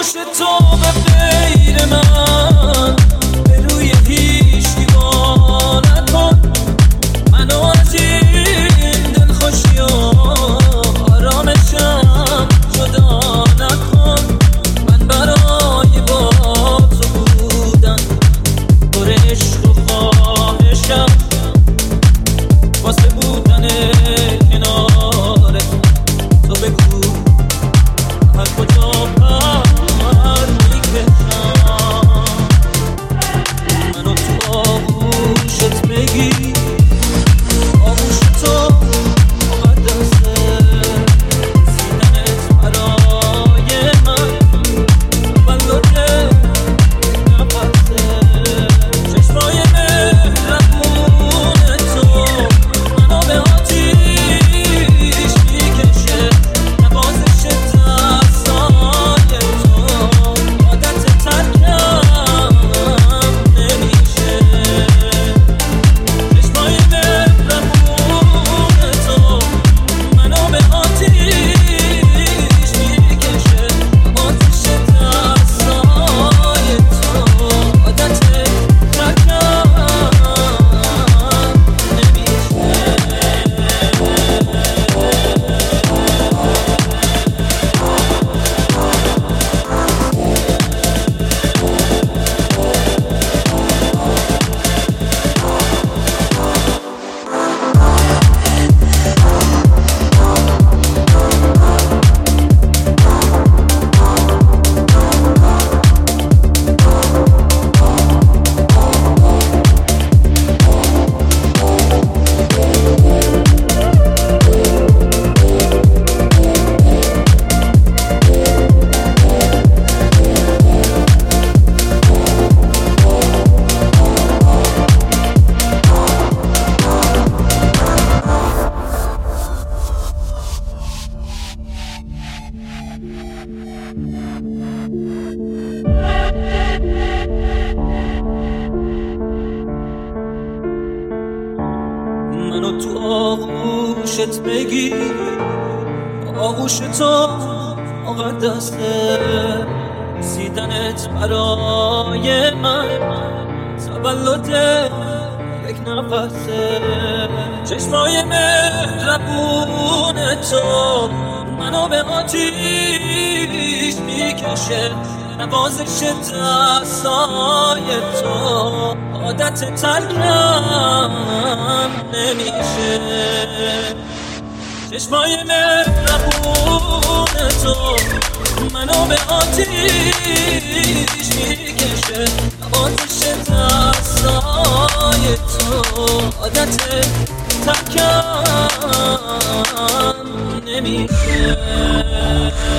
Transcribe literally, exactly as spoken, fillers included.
آغوش تو به غیر من به روی هیچ دیوار نکن. منو از این دلخوشی و آرامشم جدا نکن. من برای با تو بودن پر عشق و خواهشم، واسه بودن کنارت تو بگو هر کجا پر میکشم. منو تو آغوشت بگی، آغوش تو مقدسه، رسیدنت برای من تولد نفسه. چشمای مهربون تو منو به آتیش میکشه، نوازش دستای تو عادت ترکم نمیشه. چشمای مهربون تو منو به آتیش میکشه، نوازش دستای تو عادت ترکم نمیشه. منو تو آغوشت بگیر، آغوش تو مقدسه، رسیدنت برای من تولد یک نفسه. چشمای مهربون تو منو به آتیش میکشه، نوازش دستای تو عادت ترکم نمیشه. چشمای مهربون تو منو به آتیش میکشه، نوازش دستای تو عادت ترکم نمیشه.